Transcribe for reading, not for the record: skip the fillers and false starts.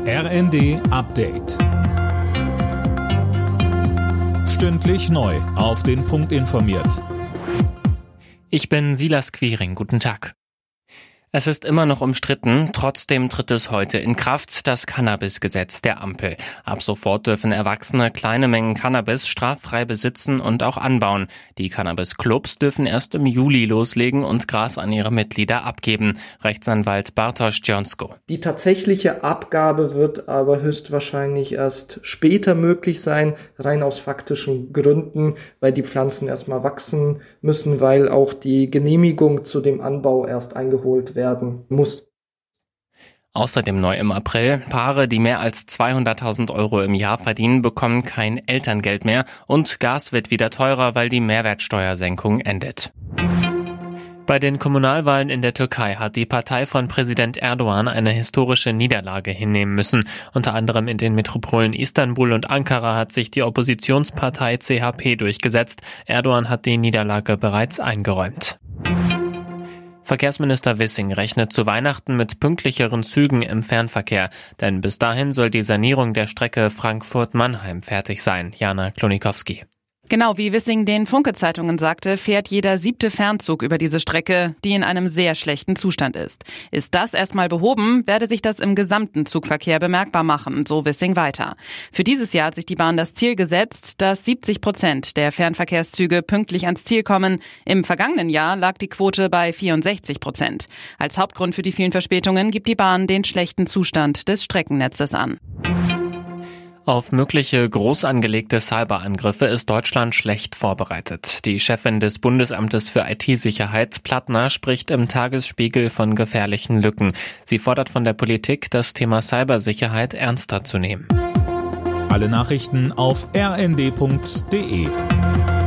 RND Update. Stündlich neu auf den Punkt informiert. Ich bin Silas Quiring. Guten Tag. Es ist immer noch umstritten, trotzdem tritt es heute in Kraft, das Cannabis-Gesetz der Ampel. Ab sofort dürfen Erwachsene kleine Mengen Cannabis straffrei besitzen und auch anbauen. Die Cannabis-Clubs dürfen erst im Juli loslegen und Gras an ihre Mitglieder abgeben. Rechtsanwalt Bartosz Dzionsko. Die tatsächliche Abgabe wird aber höchstwahrscheinlich erst später möglich sein, rein aus faktischen Gründen, weil die Pflanzen erstmal wachsen müssen, weil auch die Genehmigung zu dem Anbau erst eingeholt werden muss. Außerdem neu im April: Paare, die mehr als 200.000 Euro im Jahr verdienen, bekommen kein Elterngeld mehr und Gas wird wieder teurer, weil die Mehrwertsteuersenkung endet. Bei den Kommunalwahlen in der Türkei hat die Partei von Präsident Erdogan eine historische Niederlage hinnehmen müssen. Unter anderem in den Metropolen Istanbul und Ankara hat sich die Oppositionspartei CHP durchgesetzt. Erdogan hat die Niederlage bereits eingeräumt. Verkehrsminister Wissing rechnet zu Weihnachten mit pünktlicheren Zügen im Fernverkehr, denn bis dahin soll die Sanierung der Strecke Frankfurt-Mannheim fertig sein. Jana Klonikowski. Genau wie Wissing den Funke-Zeitungen sagte, fährt jeder 7. Fernzug über diese Strecke, die in einem sehr schlechten Zustand ist. Ist das erstmal behoben, werde sich das im gesamten Zugverkehr bemerkbar machen, so Wissing weiter. Für dieses Jahr hat sich die Bahn das Ziel gesetzt, dass 70% der Fernverkehrszüge pünktlich ans Ziel kommen. Im vergangenen Jahr lag die Quote bei 64%. Als Hauptgrund für die vielen Verspätungen gibt die Bahn den schlechten Zustand des Streckennetzes an. Auf mögliche groß angelegte Cyberangriffe ist Deutschland schlecht vorbereitet. Die Chefin des Bundesamtes für IT-Sicherheit, Plattner, spricht im Tagesspiegel von gefährlichen Lücken. Sie fordert von der Politik, das Thema Cybersicherheit ernster zu nehmen. Alle Nachrichten auf rnd.de.